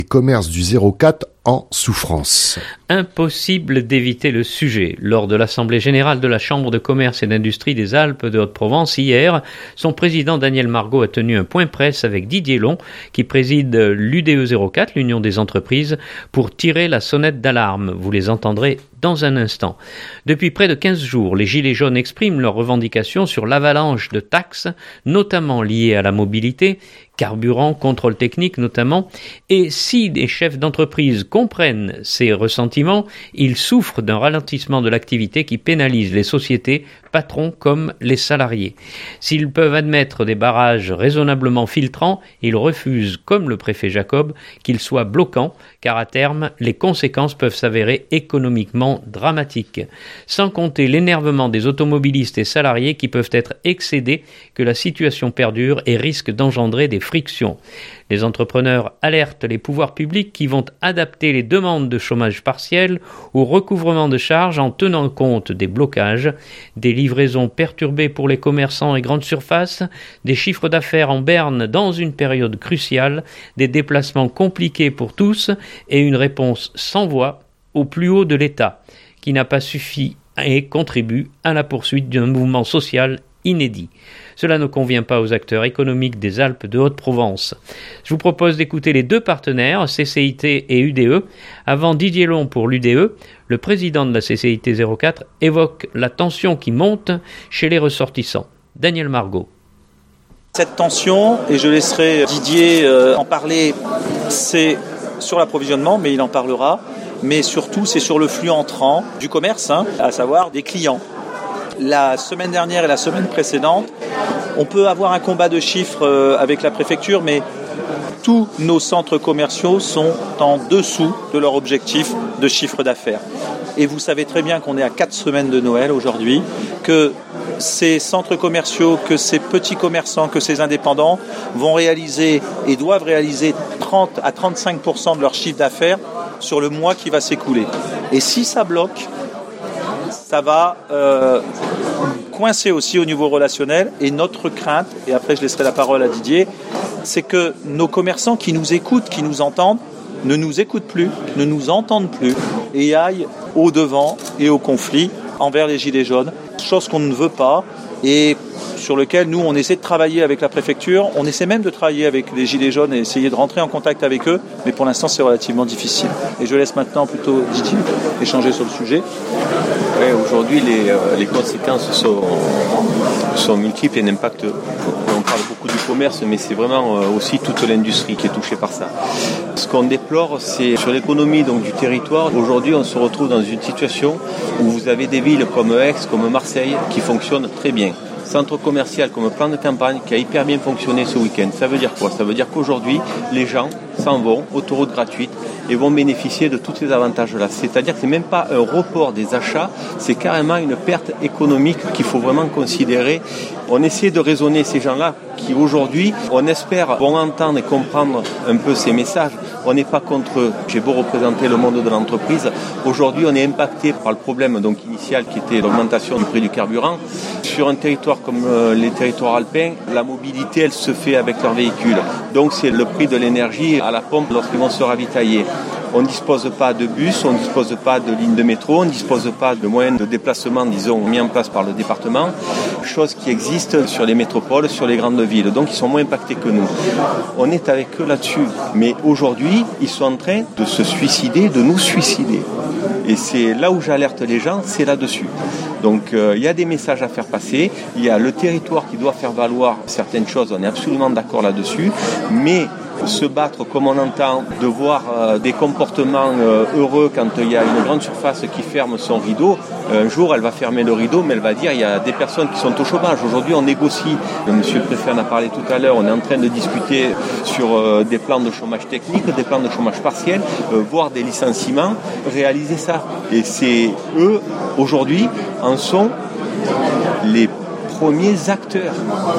Les commerces du 04 en souffrance. Impossible d'éviter le sujet. Lors de l'Assemblée générale de la Chambre de commerce et d'industrie des Alpes de Haute-Provence hier, son président Daniel Margot a tenu un point presse avec Didier Long, qui préside l'UDE 04, l'Union des entreprises, pour tirer la sonnette d'alarme. Vous les entendrez dans un instant. Depuis près de 15 jours, les Gilets jaunes expriment leurs revendications sur l'avalanche de taxes, notamment liées à la mobilité, carburant, contrôle technique notamment, et si des chefs d'entreprise comprennent ces ressentiments, ils souffrent d'un ralentissement de l'activité qui pénalise les sociétés, patrons comme les salariés. S'ils peuvent admettre des barrages raisonnablement filtrants, ils refusent, comme le préfet Jacob, qu'ils soient bloquants, car à terme, les conséquences peuvent s'avérer économiquement dramatiques. Sans compter l'énervement des automobilistes et salariés qui peuvent être excédés, que la situation perdure et risque d'engendrer des frictions. Les entrepreneurs alertent les pouvoirs publics qui vont adapter les demandes de chômage partiel au recouvrement de charges en tenant compte des blocages, des livraisons perturbées pour les commerçants et grandes surfaces, des chiffres d'affaires en berne dans une période cruciale, des déplacements compliqués pour tous et une réponse sans voix au plus haut de l'État, qui n'a pas suffi et contribue à la poursuite d'un mouvement social inédit. Cela ne convient pas aux acteurs économiques des Alpes de Haute-Provence. Je vous propose d'écouter les deux partenaires, CCIT et UDE. Avant Didier Long pour l'UDE, le président de la CCIT 04 évoque la tension qui monte chez les ressortissants. Daniel Margot. Cette tension, et je laisserai Didier en parler, c'est sur l'approvisionnement, mais il en parlera, mais surtout c'est sur le flux entrant du commerce, à savoir des clients. La semaine dernière et la semaine précédente, on peut avoir un combat de chiffres avec la préfecture, mais tous nos centres commerciaux sont en dessous de leur objectif de chiffre d'affaires. Et vous savez très bien qu'on est à 4 semaines de Noël aujourd'hui, que ces centres commerciaux, que ces petits commerçants, que ces indépendants vont réaliser et doivent réaliser 30 à 35% de leur chiffre d'affaires sur le mois qui va s'écouler. Et si ça bloque, ça va coincer aussi au niveau relationnel. Et notre crainte, et après je laisserai la parole à Didier, c'est que nos commerçants qui nous écoutent, qui nous entendent, ne nous écoutent plus, ne nous entendent plus et aillent au devant et au conflit envers les Gilets jaunes, chose qu'on ne veut pas et sur lequel nous on essaie de travailler avec la préfecture, on essaie même de travailler avec les Gilets jaunes et essayer de rentrer en contact avec eux, mais pour l'instant c'est relativement difficile. Et je laisse maintenant plutôt Didier échanger sur le sujet. Ouais, aujourd'hui les conséquences sont multiples et l'impact, on parle beaucoup du commerce, mais c'est vraiment aussi toute l'industrie qui est touchée par ça. Ce qu'on déplore, c'est sur l'économie donc, du territoire. Aujourd'hui, on se retrouve dans une situation où vous avez des villes comme Aix, comme Marseille, qui fonctionnent très bien. Centre commercial comme plan de campagne qui a hyper bien fonctionné ce week-end. Ça veut dire quoi ? Ça veut dire qu'aujourd'hui, les gens s'en vont, autoroute gratuite, et vont bénéficier de tous ces avantages-là. C'est-à-dire que ce n'est même pas un report des achats, c'est carrément une perte économique qu'il faut vraiment considérer. On essaie de raisonner ces gens-là qui aujourd'hui, on espère, vont entendre et comprendre un peu ces messages. On n'est pas contre eux. J'ai beau représenter le monde de l'entreprise. Aujourd'hui, on est impacté par le problème donc, initial qui était l'augmentation du prix du carburant. Sur un territoire comme les territoires alpins, la mobilité, elle se fait avec leurs véhicules. Donc, c'est le prix de l'énergie à la pompe lorsqu'ils vont se ravitailler. On ne dispose pas de bus, on ne dispose pas de lignes de métro, on ne dispose pas de moyens de déplacement, disons, mis en place par le département, chose qui existe sur les métropoles, sur les grandes villes. Donc, ils sont moins impactés que nous. On est avec eux là-dessus. Mais aujourd'hui, ils sont en train de se suicider, de nous suicider. Et c'est là où j'alerte les gens, c'est là-dessus. Donc, il y a des messages à faire passer. Il y a le territoire qui doit faire valoir certaines choses. On est absolument d'accord là-dessus. Mais se battre comme on entend, de voir des comportements heureux quand il y a une grande surface qui ferme son rideau. Un jour, elle va fermer le rideau, mais elle va dire il y a des personnes qui sont au chômage. Aujourd'hui, on négocie. Monsieur le préfet en a parlé tout à l'heure. On est en train de discuter sur des plans de chômage technique, des plans de chômage partiel, voire des licenciements. Réaliser ça. Et c'est eux, aujourd'hui, en sont les premiers acteurs.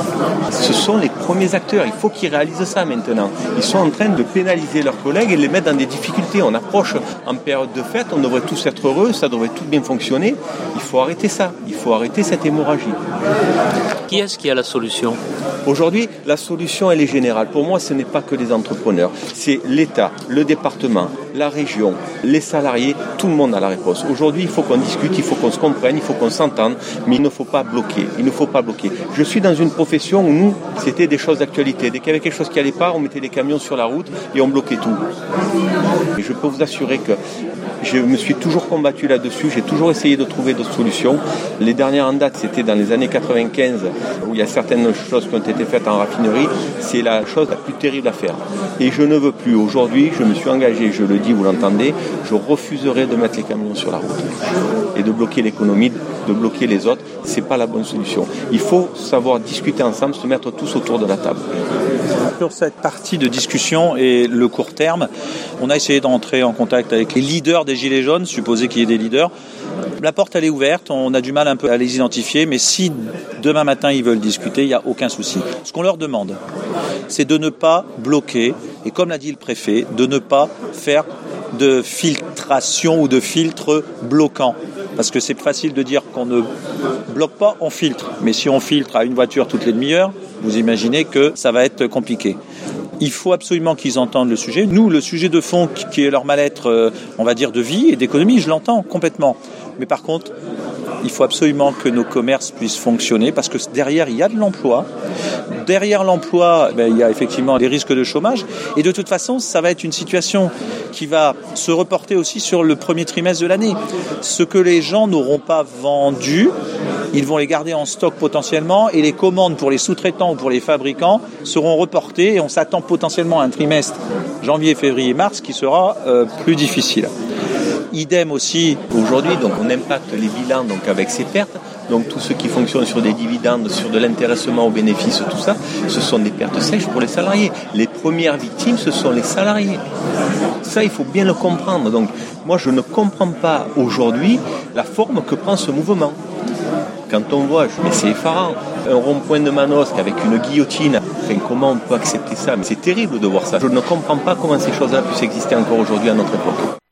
Ce sont les premiers acteurs. Il faut qu'ils réalisent ça maintenant. Ils sont en train de pénaliser leurs collègues et les mettre dans des difficultés. On approche en période de fête, on devrait tous être heureux, ça devrait tout bien fonctionner. Il faut arrêter ça. Il faut arrêter cette hémorragie. Qui est-ce qui a la solution ? Aujourd'hui, la solution, elle est générale. Pour moi, ce n'est pas que les entrepreneurs. C'est l'État, le département, la région, les salariés. Tout le monde a la réponse. Aujourd'hui, il faut qu'on discute, il faut qu'on se comprenne, il faut qu'on s'entende, mais il ne faut pas bloquer. Il ne faut pas bloquer. Je suis dans une profession où nous, c'était des choses d'actualité. Dès qu'il y avait quelque chose qui n'allait pas, on mettait les camions sur la route et on bloquait tout. Et je peux vous assurer que je me suis toujours combattu là-dessus, j'ai toujours essayé de trouver d'autres solutions. Les dernières en date, c'était dans les années 95, où il y a certaines choses qui ont été faites en raffinerie. C'est la chose la plus terrible à faire. Et je ne veux plus. Aujourd'hui, je me suis engagé, je le dis, vous l'entendez, je refuserai de mettre les camions sur la route. Et de bloquer l'économie, de bloquer les autres, c'est pas la bonne solution. Il faut savoir discuter ensemble, se mettre tous autour de la table. Sur cette partie de discussion et le court terme, on a essayé d'entrer en contact avec les leaders des Gilets jaunes, supposé qu'il y ait des leaders. La porte, elle est ouverte, on a du mal un peu à les identifier, mais si demain matin ils veulent discuter, il n'y a aucun souci. Ce qu'on leur demande, c'est de ne pas bloquer, et comme l'a dit le préfet, de ne pas faire de filtration ou de filtre bloquant. Parce que c'est facile de dire qu'on ne bloque pas, on filtre. Mais si on filtre à une voiture toutes les demi-heures, vous imaginez que ça va être compliqué. Il faut absolument qu'ils entendent le sujet. Nous, le sujet de fond qui est leur mal-être, on va dire, de vie et d'économie, je l'entends complètement. Mais par contre, il faut absolument que nos commerces puissent fonctionner parce que derrière, il y a de l'emploi. Derrière l'emploi, il y a effectivement des risques de chômage. Et de toute façon, ça va être une situation qui va se reporter aussi sur le premier trimestre de l'année. Ce que les gens n'auront pas vendu, ils vont les garder en stock potentiellement et les commandes pour les sous-traitants ou pour les fabricants seront reportées et on s'attend potentiellement à un trimestre janvier, février, mars qui sera plus difficile. Idem aussi. Aujourd'hui, donc, on impacte les bilans donc, avec ces pertes. Donc tout ce qui fonctionne sur des dividendes, sur de l'intéressement aux bénéfices, tout ça, ce sont des pertes sèches pour les salariés. Les premières victimes, ce sont les salariés. Ça, il faut bien le comprendre. Donc moi, je ne comprends pas aujourd'hui la forme que prend ce mouvement. Quand on voit, mais c'est effarant, un rond-point de Manosque avec une guillotine, enfin, comment on peut accepter ça ? Mais c'est terrible de voir ça. Je ne comprends pas comment ces choses-là puissent exister encore aujourd'hui à notre époque.